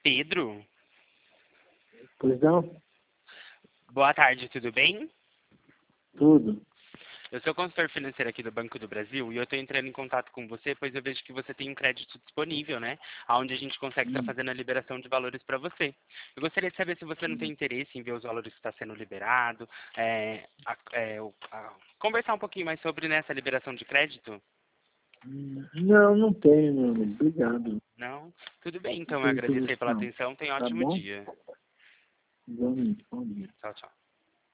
Pedro? Pois não? Boa tarde, tudo bem? Tudo. Eu sou consultor financeiro aqui do Banco do Brasil e eu estou entrando em contato com você, pois eu vejo que você tem um crédito disponível, né? Onde a gente consegue estar Hum, fazendo a liberação de valores para você. Eu gostaria de saber se você não tem interesse em ver os valores que está sendo liberado, conversar um pouquinho mais sobre nessa liberação de crédito. Não, não tenho, meu amigo. Obrigado. Não? Tudo bem, Não então. Eu tenho agradeço aí interesse, pela não. atenção. Tenha um Tá ótimo bom? dia. Igualmente. Bom dia. Tchau, tchau.